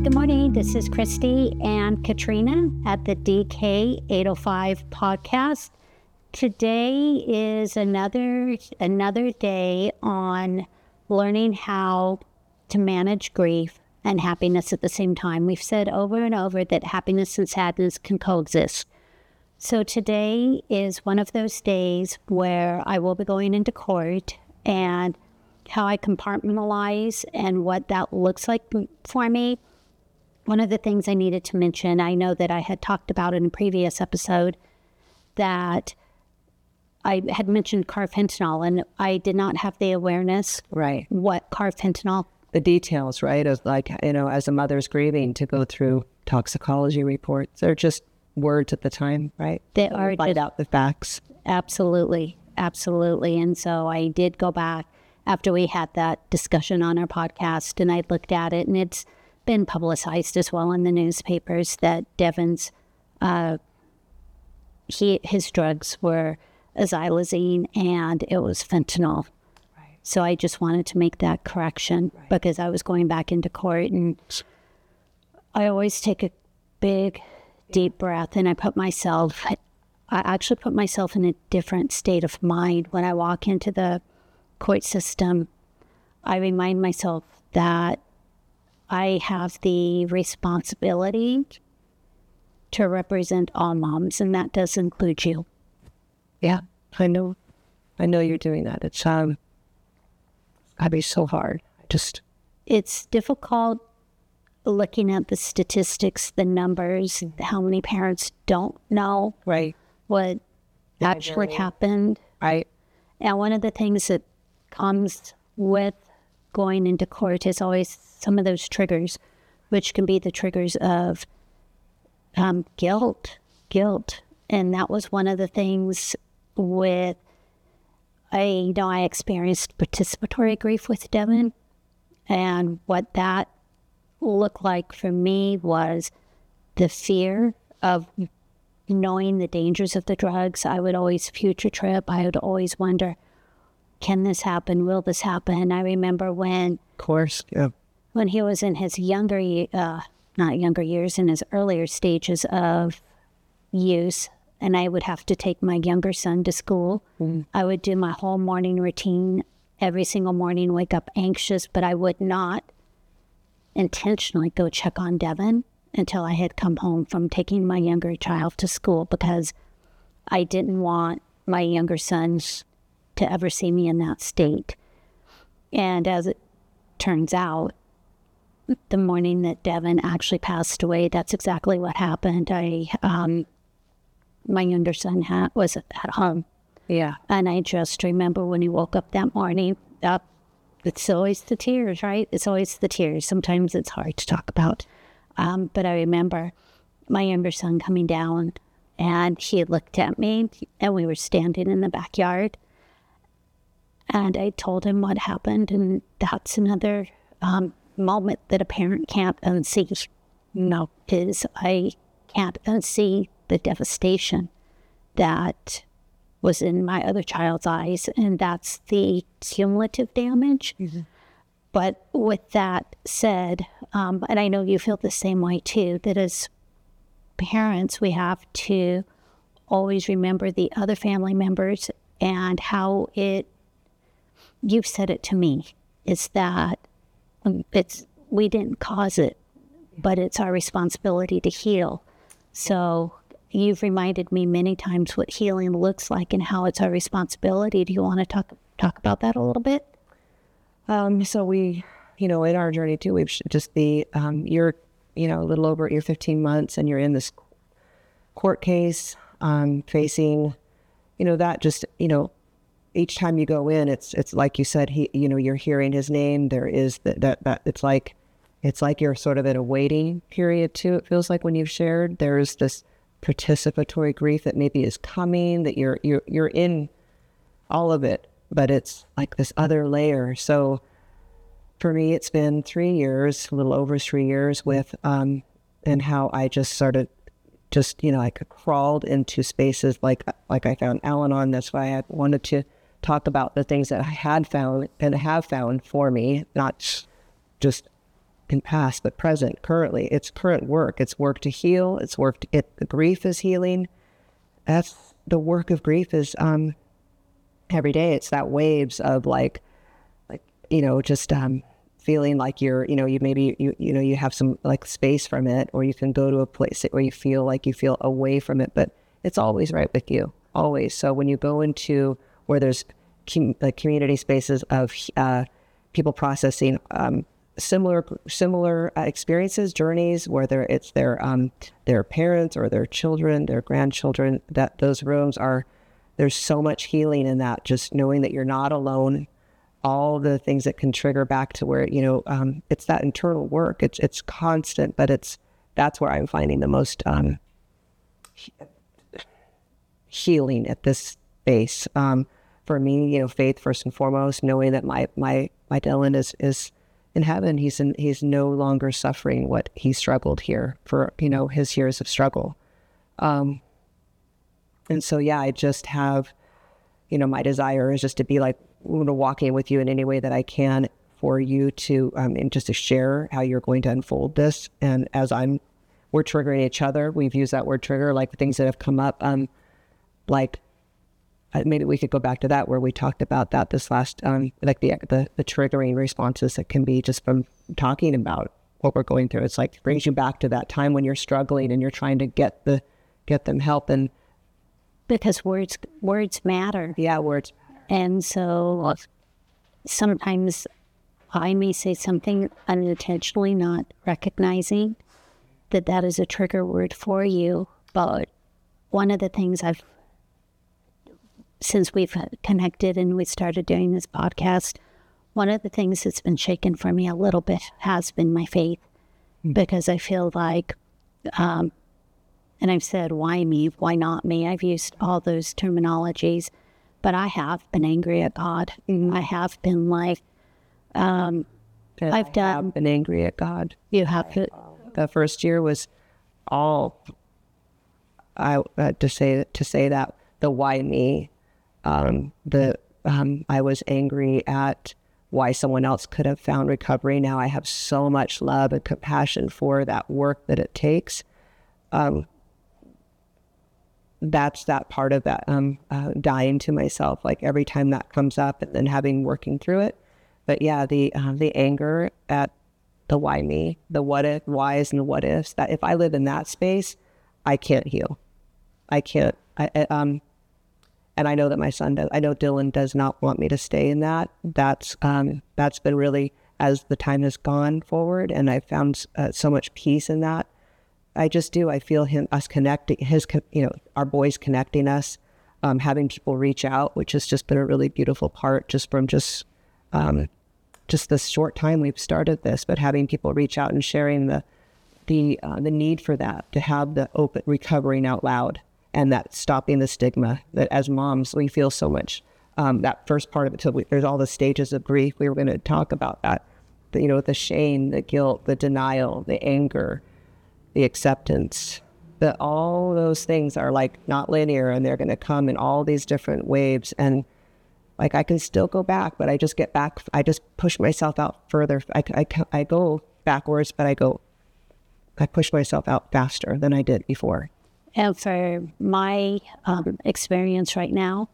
Good morning. This is Christy and Katrina at the DK 805 podcast. Today is another day on learning how to manage grief and happiness at the same time. We've said over and over that happiness and sadness can coexist. So today is one of those days where I will be going into court, and how I compartmentalize and what that looks like for me. One of the things I needed to mention, I know that I had talked about in a previous episode, that I had mentioned carfentanil, and I did not have the awareness Right. what carfentanil. The details, right? Of like, as a mother's grieving, to go through toxicology reports. They're just words at the time, right? They are Find out the facts. Absolutely. And so I did go back after we had that discussion on our podcast, and I looked at it, and it's been publicized as well in the newspapers that Devin's, his drugs were xylazine and it was fentanyl. Right. So I just wanted to make that correction because I was going back into court, and I always take a big, deep breath, and I actually put myself in a different state of mind when I walk into the court system. I remind myself that I have the responsibility to represent all moms, and that does include you. Yeah, I know you're doing that. It's gotta be so hard. It's difficult looking at the statistics, the numbers, how many parents don't know what actually happened. Right. And one of the things that comes with going into court is always some of those triggers, which can be the triggers of guilt. And that was one of the things with, I experienced participatory grief with Devin. And what that looked like for me was the fear of knowing the dangers of the drugs. I would always future trip. I would always wonder, can this happen? Will this happen? I remember when, Of course. Yeah. when he was in his not younger years, in his earlier stages of use, and I would have to take my younger son to school. Mm-hmm. I would do my whole morning routine every single morning, wake up anxious, but I would not intentionally go check on Devin until I had come home from taking my younger child to school, because I didn't want my younger sons to ever see me in that state. And as it turns out, the morning that Devin actually passed away, that's exactly what happened. My younger son was at home. Yeah. And I just remember when he woke up that morning, it's always the tears, right? It's always the tears. Sometimes it's hard to talk about. But I remember my younger son coming down, and he looked at me, and we were standing in the backyard. And I told him what happened, and that's another moment that a parent can't unsee. I can't unsee the devastation that was in my other child's eyes, and that's the cumulative damage. Mm-hmm. But with that said, and I know you feel the same way too, that as parents, we have to always remember the other family members and how you've said it to me, is that we didn't cause it, but it's our responsibility to heal. So you've reminded me many times what healing looks like and how it's our responsibility. Do you want to talk about that a little bit? So we, in our journey too, we've just you're, a little over your 15 months, and you're in this court case, facing, that just, each time you go in, it's like you said, you're hearing his name. There is that it's like you're sort of in a waiting period too. It feels like when you've shared, there's this participatory grief that maybe is coming, that you're in all of it, but it's like this other layer. So for me, it's been 3 years, a little over 3 years with, and how I just started, I crawled into spaces like I found Al-Anon. That's why I wanted to talk about the things that I had found and have found for me, not just in past, but present, currently. It's current work. It's work to heal. It's work the grief is healing. That's the work of grief is every day. It's that waves of like just feeling like you're, you have some like space from it, or you can go to a place where you feel like you feel away from it, but it's always right with you, always. So when you go into where there's community spaces of people processing similar experiences, journeys, whether it's their parents or their children, their grandchildren, that those rooms there's so much healing in that, just knowing that you're not alone. All the things that can trigger back to where, it's that internal work. It's constant, but that's where I'm finding the most healing at this space. For me, faith first and foremost, knowing that my Dylan is in heaven. He's no longer suffering what he struggled here for, his years of struggle. And so, yeah, I just have, my desire is just to be like, walking with you in any way that I can for you to, and just to share how you're going to unfold this. And as we're triggering each other, we've used that word trigger, like things that have come up, like maybe we could go back to that where we talked about that this last, like the triggering responses that can be just from talking about what we're going through. It's like it brings you back to that time when you're struggling and you're trying to get them help. And because words matter. Yeah, words. And so sometimes I may say something unintentionally, not recognizing that is a trigger word for you. But one of the things since we've connected and we started doing this podcast, one of the things that's been shaken for me a little bit has been my faith, because I feel like, and I've said, why me? Why not me? I've used all those terminologies, but I have been angry at God. I have been like, I've been angry at God. You have to. The first year was all, to say that, the why me. I was angry at why someone else could have found recovery. Now I have so much love and compassion for that work that it takes. That's that part of that, dying to myself, like every time that comes up and then working through it. But yeah, the anger at the why me, the what if, whys and the what ifs, that if I live in that space, I can't heal. I can't, and I know that I know Dylan does not want me to stay in that. That's been really, as the time has gone forward, and I found so much peace in that. I just do. I feel us connecting, our boys connecting us, having people reach out, which has just been a really beautiful part, just from just this short time we've started this, but having people reach out and sharing the need for that, to have the open recovering out loud. And that stopping the stigma that as moms, we feel so much, that first part of it, there's all the stages of grief. We were going to talk about that, the shame, the guilt, the denial, the anger, the acceptance, that all those things are like not linear, and they're going to come in all these different waves. And like, I can still go back, but I just get back. I just push myself out further. I go backwards, but I push myself out faster than I did before. And for my experience right now,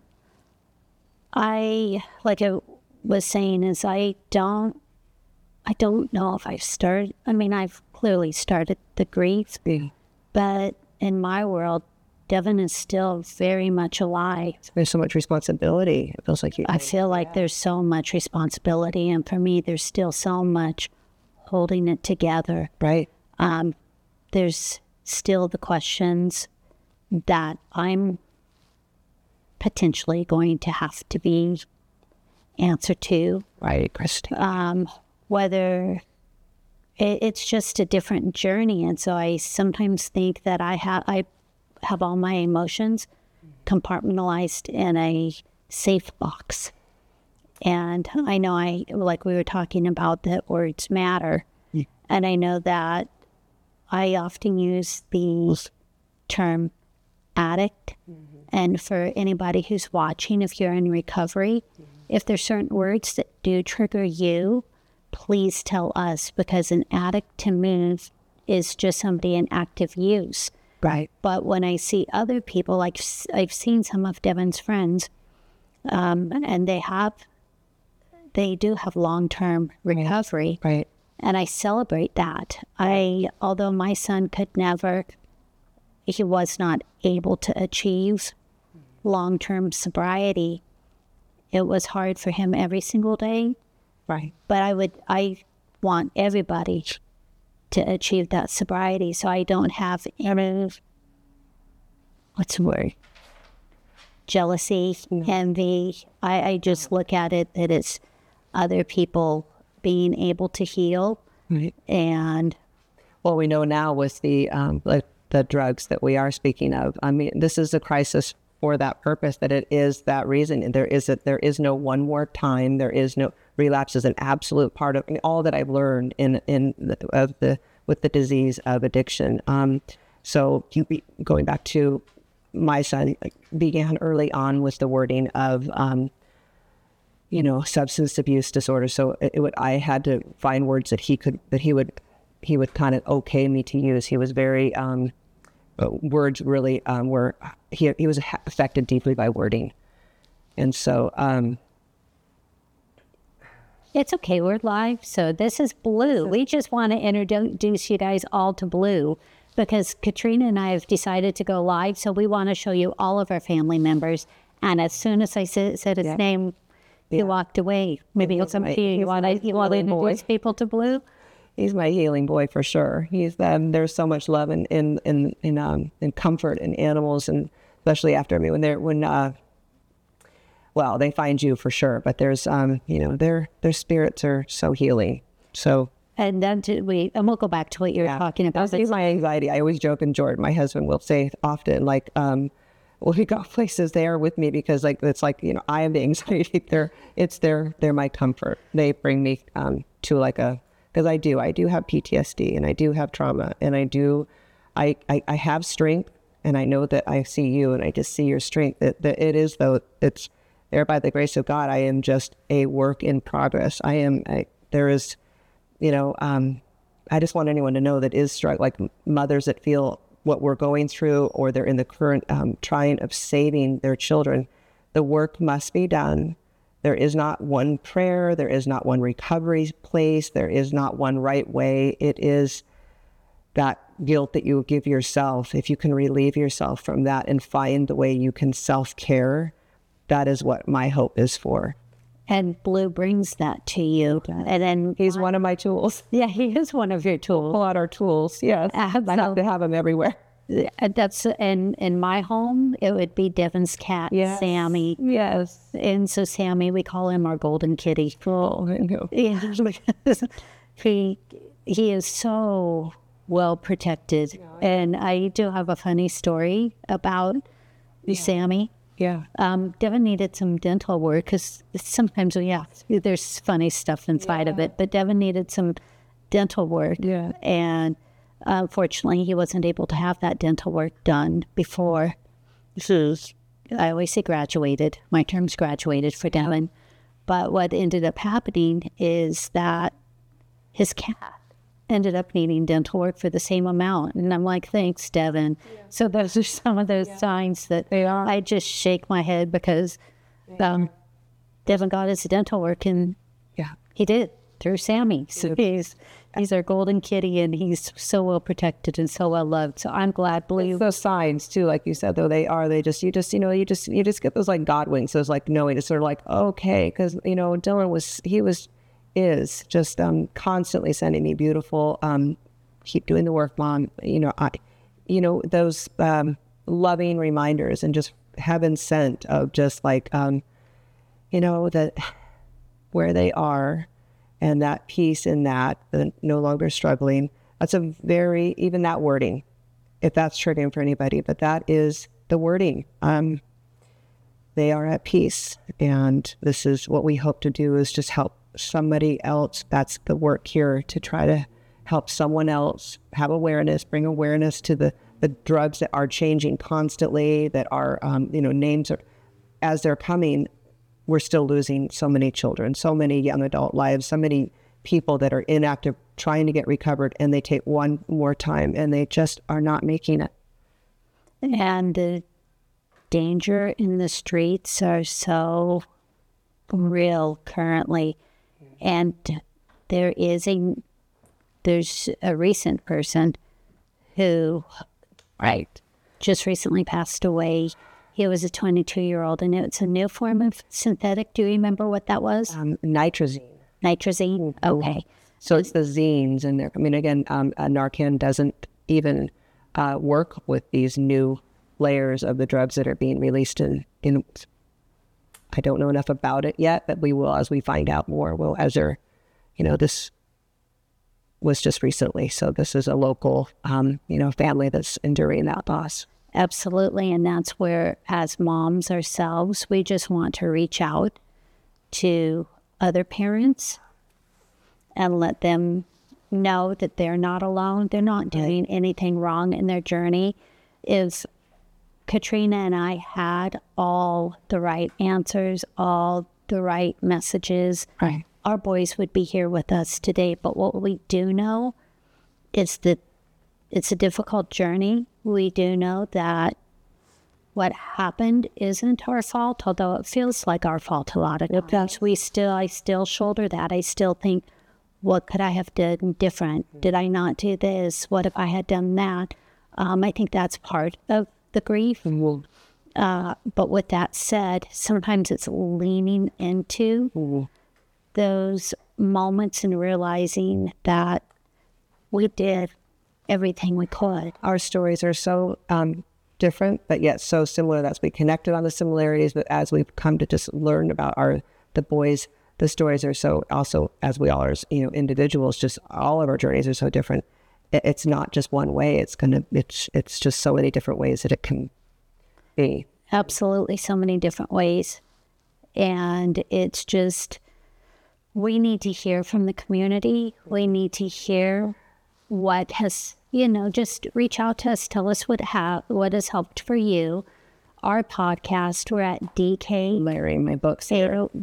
I was saying, is I don't know if I've started. I mean, I've clearly started the grief, but in my world, Devin is still very much alive. There's so much responsibility. It feels like I feel like there's so much responsibility, and for me, there's still so much holding it together. Right. There's still the questions that I'm potentially going to have to be answered to. Right, Christy. Whether it's just a different journey. And so I sometimes think that I have all my emotions compartmentalized in a safe box. And I know like we were talking about, that words matter. Yeah. And I know that I often use the term addict. Mm-hmm. And for anybody who's watching, if you're in recovery, if there's certain words that do trigger you, please tell us, because an addict to me is just somebody in active use. Right. But when I see other people, like I've seen some of Devin's friends, and they do have long-term recovery. Right. And I celebrate that. Although my son he was not able to achieve long-term sobriety. It was hard for him every single day. Right. But I want everybody to achieve that sobriety, so I don't have any, what's the word? Jealousy, envy. I just look at it that it's other people being able to heal. Right. And well, we know now with the drugs that we are speaking of, I mean, this is a crisis for that purpose, that it is that reason. And there is no one more time. There is no relapse is an absolute part of all that I've learned with the disease of addiction. So going back to my son, began early on with the wording of, substance abuse disorder. So I had to find words that he would kind of okay me to use. He was very, words really he was affected deeply by wording. And so, it's okay, we're live. So this is Blue. We just want to introduce you guys all to Blue, because Katrina and I have decided to go live. So we want to show you all of our family members. And as soon as I said his name, he walked away. Maybe he'll come to you. You want to introduce people to Blue? He's my healing boy for sure. He's there's so much love and comfort in animals, and especially after me when they find you for sure. But there's their spirits are so healing. So and then we'll go back to what you were talking about. That's my anxiety. I always joke, and Jordan, my husband, will say often, like, well, we go places, they are with me because it's like, I have the anxiety. They're my comfort. They bring me to because I do have PTSD, and I do have trauma, and I have strength, and I know that I see you, and I just see your strength. That it is, though, it's there by the grace of God. I am just a work in progress. I just want anyone to know that is struck, like mothers that feel what we're going through, or they're in the current trying of saving their children. The work must be done. There is not one prayer. There is not one recovery place. There is not one right way. It is that guilt that you give yourself. If you can relieve yourself from that and find the way you can self-care, that is what my hope is for. And Blue brings that to you. And then he's one of my tools. Yeah, he is one of your tools. Pull out our tools. Yes. I have to have them everywhere. That's in my home. It would be Devin's cat, yes. Sammy. Yes. And so Sammy, we call him our golden kitty. Oh, I know. He is so well protected. Yeah, and I do have a funny story about Sammy. Yeah. Devin needed some dental work because sometimes there's funny stuff inside of it. But Devin needed some dental work. Yeah. And unfortunately, he wasn't able to have that dental work done before. I always say graduated. My term's graduated for Devin. But what ended up happening is that his cat ended up needing dental work for the same amount. And I'm like, thanks, Devin. Yeah. So those are some of those signs that I just shake my head because Devin got his dental work, and he did through Sammy. So he's our golden kitty, and he's so well protected and so well loved. So I'm glad Blue. It's those signs too, like you said, though you just get those like God winks. Those like knowing, it's sort of like, okay, because Dylan is just constantly sending me beautiful, keep doing the work, Mom. Those loving reminders, and just heaven sent of just like, that where they are, and that peace in that, no longer struggling. That's even that wording, if that's triggering for anybody, but that is the wording. They are at peace. And this is what we hope to do, is just help somebody else. That's the work here, to try to help someone else have awareness, bring awareness to the drugs that are changing constantly, that are, names are, as they're coming, we're still losing so many children, so many young adult lives, so many people that are inactive trying to get recovered, and they take one more time and they just are not making it. And the danger in the streets are so real currently. And there's a recent person who just recently passed away. He was a 22-year-old, and it's a new form of synthetic. Do you remember what that was? Nitrazine. Nitrazine? Okay. So it's the zines in there. I mean, again, Narcan doesn't even work with these new layers of the drugs that are being released in. I don't know enough about it yet, but we will as we find out more. Well, this was just recently. So this is a local, family that's enduring that loss. Absolutely. And that's where, as moms ourselves, we just want to reach out to other parents and let them know that they're not alone. They're not doing anything wrong in their journey. If Katrina and I had all the right answers, all the right messages, our boys would be here with us today. But what we do know is that it's a difficult journey. We do know that what happened isn't our fault, although it feels like our fault a lot of times. I still shoulder that. I still think, what could I have done different? Did I not do this? What if I had done that? I think that's part of the grief. But with that said, sometimes it's leaning into those moments and realizing that we did everything we could. Our stories are so different, but yet so similar. That's we connected on the similarities, but as we've come to just learn about the boys, the stories are so also, as we all are, individuals, just all of our journeys are so different. It's not just one way. It's just so many different ways that it can be. Absolutely, so many different ways. And it's just, we need to hear from the community. We need to hear what has, just reach out to us. Tell us what has helped for you. Our podcast, we're at DK. Larry, my books.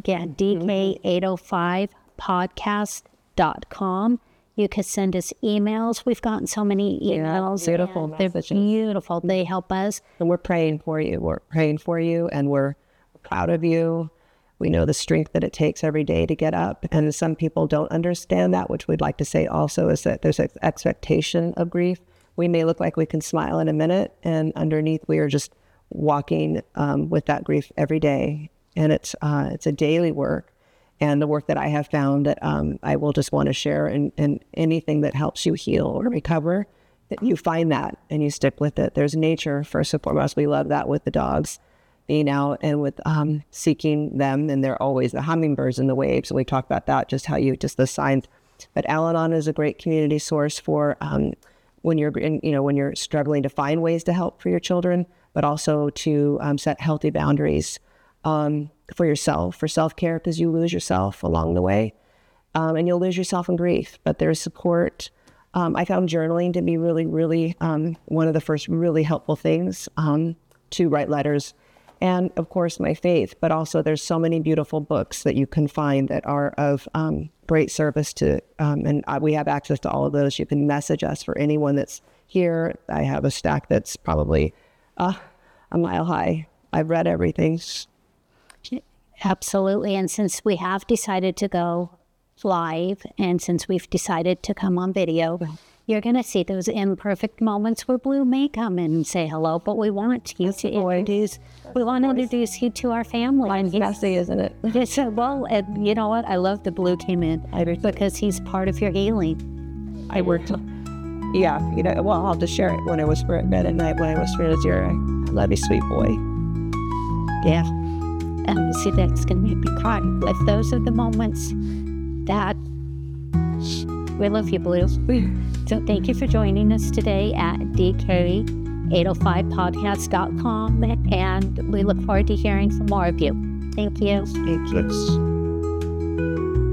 DK805podcast.com. You can send us emails. We've gotten so many emails. Beautiful They're beautiful. They help us. And we're praying for you. We're praying for you, and we're proud of you. We know the strength that it takes every day to get up. And some people don't understand that, which we'd like to say also is that there's an expectation of grief. We may look like we can smile in a minute, and underneath we are just walking with that grief every day. And it's a daily work. And the work that I have found that I will just want to share, and anything that helps you heal or recover, that you find that and you stick with it. There's nature, first and foremost. We love that with the dogs, being out and with seeking them. And they're always the hummingbirds and the waves. And we talk about that, just the signs. But Al-Anon is a great community source for when you're struggling to find ways to help for your children, but also to set healthy boundaries for yourself, for self-care, because you lose yourself along the way, and you'll lose yourself in grief. But there's support. I found journaling to be really, really one of the first really helpful things to write letters, and of course my faith. But also there's so many beautiful books that you can find that are of great service to, and we have access to all of those. You can message us for anyone that's here. I have a stack that's probably a mile high. I've read everything. Absolutely. And since we have decided to go live, and since we've decided to come on video, you're going to see those imperfect moments where Blue may come in and say hello, but we want you to introduce you to our family. Mine's messy, isn't it? Yes, well, and you know what? I love that Blue came in because he's part of your healing. I worked, I'll just share it when I whisper at bed at night, when I whisper in his ear, I love you, sweet boy. Yeah. And see, that's going to make me cry. But those are the moments that we love you, Blue. So thank you for joining us today at DK805podcast.com. And we look forward to hearing from more of you. Thank you. Thank you.